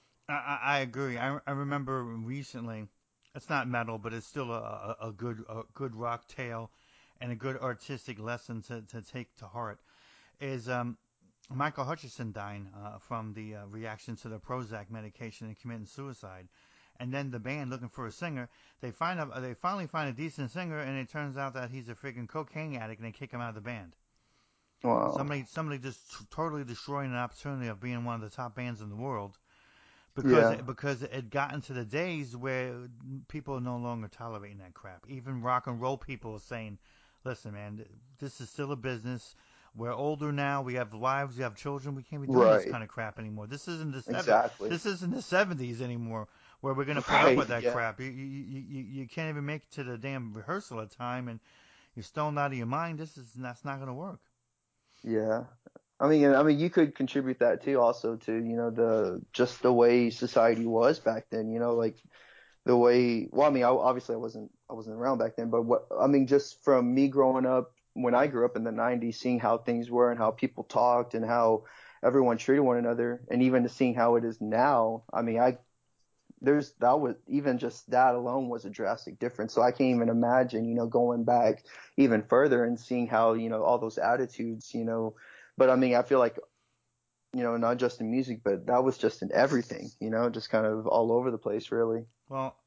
I agree. I remember recently, it's not metal, but it's still a good rock tale and a good artistic lesson to take to heart. Is Michael Hutchison dying from the reaction to the Prozac medication and committing suicide. And then the band looking for a singer, they finally find a decent singer, and it turns out that he's a freaking cocaine addict, and they kick him out of the band. Wow. Somebody just totally destroying an opportunity of being one of the top bands in the world Yeah. because it had gotten to the days where people are no longer tolerating that crap. Even rock and roll people are saying, "Listen, man, this is still a business. We're older now. We have wives. We have children. We can't be doing this Right. kind of crap anymore. Exactly. This isn't the '70s anymore, where we're gonna put up Right. with that Yeah. crap. You can't even make it to the damn rehearsal at time, and you're stoned out of your mind. That's not gonna work." Yeah. I mean, you could contribute that too, also to, the just the way society was back then, like the way, well, I mean, obviously I wasn't around back then, but just from me growing up, when I grew up in the 90s, seeing how things were and how people talked and how everyone treated one another, and even seeing how it is now, I mean, that was, even just that alone was a drastic difference. So I can't even imagine, going back even further and seeing how, all those attitudes, but I mean, I feel like, not just in music, but that was just in everything, just kind of all over the place, really. Well,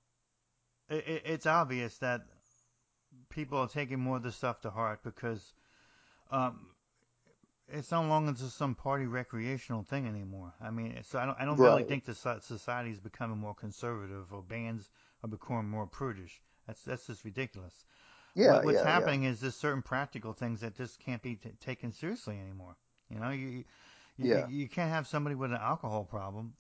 it's obvious that people are taking more of this stuff to heart because um, it's no longer just some party recreational thing anymore. I mean, so I don't really Right. think the society is becoming more conservative or bands are becoming more prudish. That's just ridiculous. Yeah, What's yeah, yeah. happening is there's certain practical things that just can't be taken seriously anymore. You know, Yeah. you can't have somebody with an alcohol problem,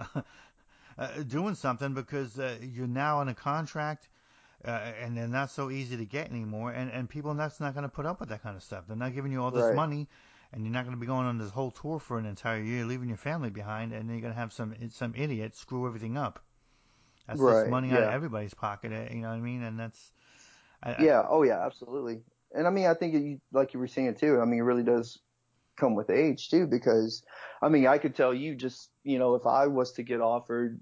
doing something because you're now on a contract and they're not so easy to get anymore. And people that's not going to put up with that kind of stuff. They're not giving you all this Right. money, and you're not going to be going on this whole tour for an entire year, leaving your family behind, and then you're going to have some idiot screw everything up. That's just Right. money out of Yeah. everybody's pocket. You know what I mean? And that's I Yeah. Oh, yeah, absolutely. And I mean, I think like you were saying too, I mean, it really does come with age too, because I mean, I could tell you just, if I was to get offered,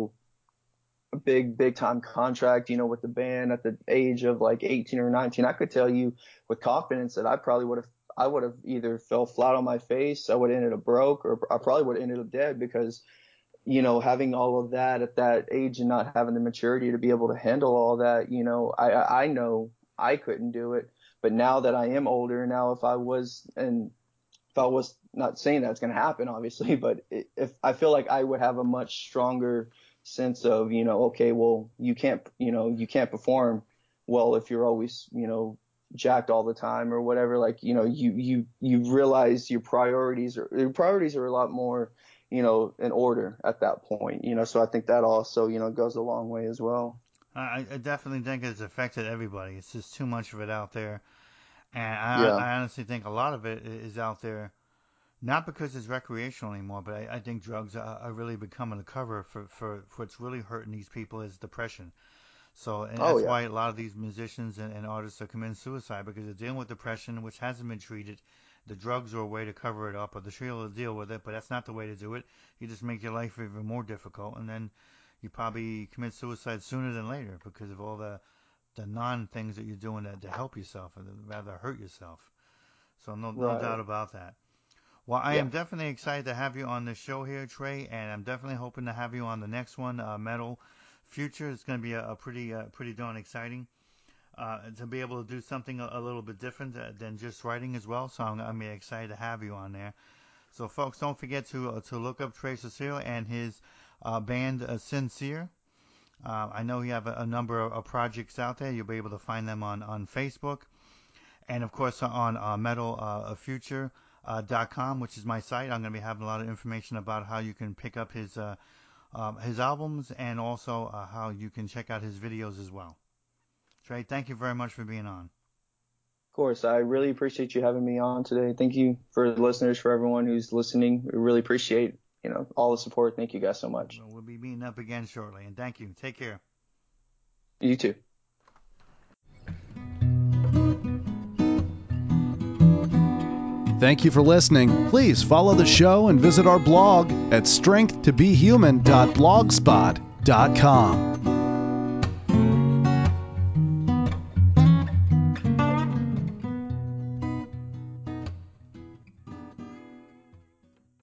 a big time contract, with the band at the age of like 18 or 19, I could tell you with confidence that I would have either fell flat on my face, I would have ended up broke, or I probably would have ended up dead, because, having all of that at that age and not having the maturity to be able to handle all that, I know I couldn't do it. But now that I am older, now if I was not saying that's going to happen, obviously, but if I feel like I would have a much stronger sense of, okay, well, you can't perform well if you're always, jacked all the time or whatever. Like, you realize your priorities are a lot more, in order at that point, so I think that also, goes a long way as well. I definitely think it's affected everybody. It's just too much of it out there, and Yeah. I honestly think a lot of it is out there. Not because it's recreational anymore, but I think drugs are really becoming a cover for what's really hurting these people is depression. So, and Oh, that's yeah. why a lot of these musicians and artists are committing suicide because they're dealing with depression, which hasn't been treated. The drugs are a way to cover it up, or the treatment to deal with it, but that's not the way to do it. You just make your life even more difficult, and then you probably commit suicide sooner than later because of all the non things that you're doing to help yourself, and rather hurt yourself. So no doubt Right. about that. Well, I Yeah. am definitely excited to have you on the show here, Trey, and I'm definitely hoping to have you on the next one, Metal Future. It's going to be a pretty darn exciting to be able to do something a little bit different than just writing as well. So I'm excited to have you on there. So, folks, don't forget to look up Trey Cecile and his band Sincere. I know you have a number of projects out there. You'll be able to find them on Facebook and of course on metalfuture.com, which is my site. I'm going to be having a lot of information about how you can pick up his albums and also how you can check out his videos as well. Trey, thank you very much for being on. Of course, I really appreciate you having me on today. Thank you for the listeners, for everyone who's listening. We really appreciate all the support. Thank you guys so much. Well, we'll be meeting up again shortly, and thank you. Take care. You too. Thank you for listening. Please follow the show and visit our blog at strengthtobehuman.blogspot.com.